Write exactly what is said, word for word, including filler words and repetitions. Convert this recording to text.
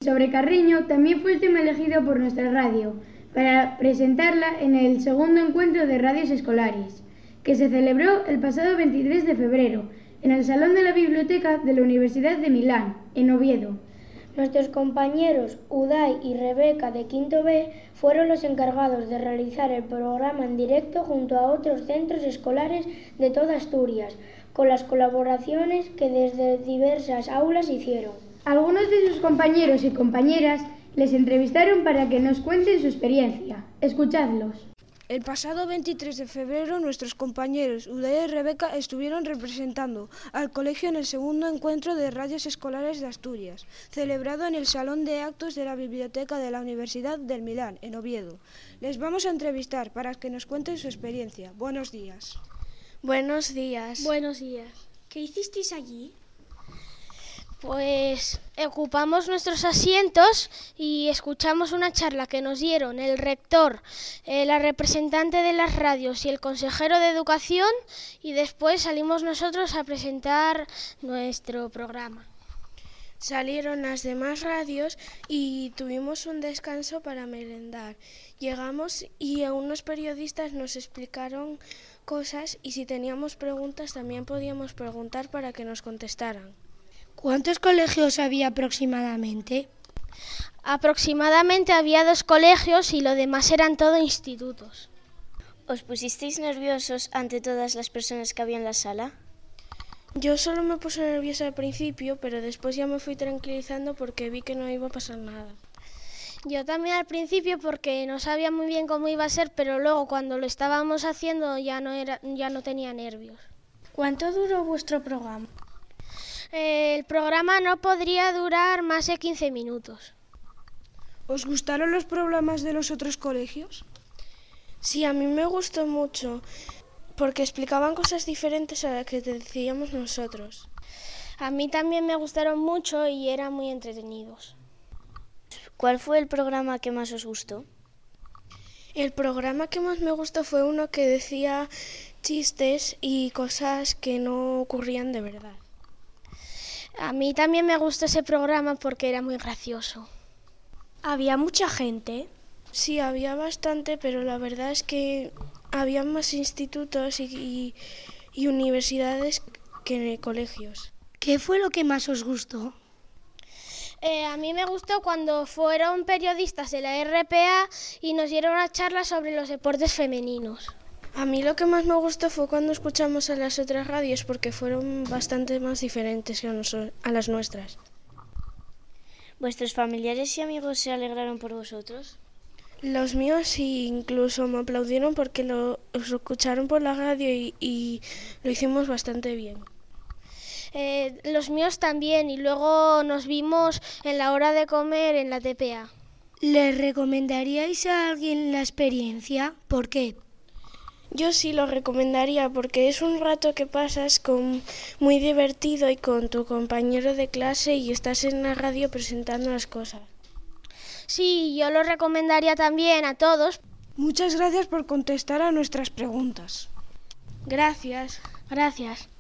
sobre Carriño también fue el tema elegido por nuestra radio para presentarla en el segundo encuentro de radios escolares, que se celebró el pasado veintitrés de febrero en el Salón de la Biblioteca de la Universidad de Milán, en Oviedo. Nuestros compañeros Uday y Rebeca de Quinto B fueron los encargados de realizar el programa en directo junto a otros centros escolares de toda Asturias, con las colaboraciones que desde diversas aulas hicieron. Algunos de sus compañeros y compañeras les entrevistaron para que nos cuenten su experiencia. Escuchadlos. El pasado veintitrés de febrero nuestros compañeros Uday y Rebeca estuvieron representando al colegio en el segundo encuentro de radios escolares de Asturias, celebrado en el Salón de Actos de la Biblioteca de la Universidad del Milán, en Oviedo. Les vamos a entrevistar para que nos cuenten su experiencia. Buenos días. Buenos días. Buenos días. ¿Qué hicisteis allí? Pues ocupamos nuestros asientos y escuchamos una charla que nos dieron el rector, eh, la representante de las radios y el consejero de educación, y después salimos nosotros a presentar nuestro programa. Salieron las demás radios y tuvimos un descanso para merendar. Llegamos y unos periodistas nos explicaron cosas y si teníamos preguntas también podíamos preguntar para que nos contestaran. ¿Cuántos colegios había aproximadamente? Aproximadamente había dos colegios y lo demás eran todo institutos. ¿Os pusisteis nerviosos ante todas las personas que había en la sala? Yo solo me puse nerviosa al principio, pero después ya me fui tranquilizando porque vi que no iba a pasar nada. Yo también al principio porque no sabía muy bien cómo iba a ser, pero luego cuando lo estábamos haciendo ya no, era, ya no tenía nervios. ¿Cuánto duró vuestro programa? El programa no podría durar más de quince minutos. ¿Os gustaron los programas de los otros colegios? Sí, a mí me gustó mucho, porque explicaban cosas diferentes a las que decíamos nosotros. A mí también me gustaron mucho y eran muy entretenidos. ¿Cuál fue el programa que más os gustó? El programa que más me gustó fue uno que decía chistes y cosas que no ocurrían de verdad. A mí también me gustó ese programa porque era muy gracioso. ¿Había mucha gente? Sí, había bastante, pero la verdad es que había más institutos y, y, y universidades que colegios. ¿Qué fue lo que más os gustó? Eh, a mí me gustó cuando fueron periodistas de la R P A y nos dieron una charla sobre los deportes femeninos. A mí lo que más me gustó fue cuando escuchamos a las otras radios porque fueron bastante más diferentes a, nos- a las nuestras. ¿Vuestros familiares y amigos se alegraron por vosotros? Los míos sí, incluso me aplaudieron porque lo, lo escucharon por la radio y, y lo hicimos bastante bien. Eh, los míos también, y luego nos vimos en la hora de comer en la T P A. ¿Le recomendaríais a alguien la experiencia? ¿Por qué? Yo sí lo recomendaría porque es un rato que pasas con, muy divertido y con tu compañero de clase y estás en la radio presentando las cosas. Sí, yo lo recomendaría también a todos. Muchas gracias por contestar a nuestras preguntas. Gracias. Gracias.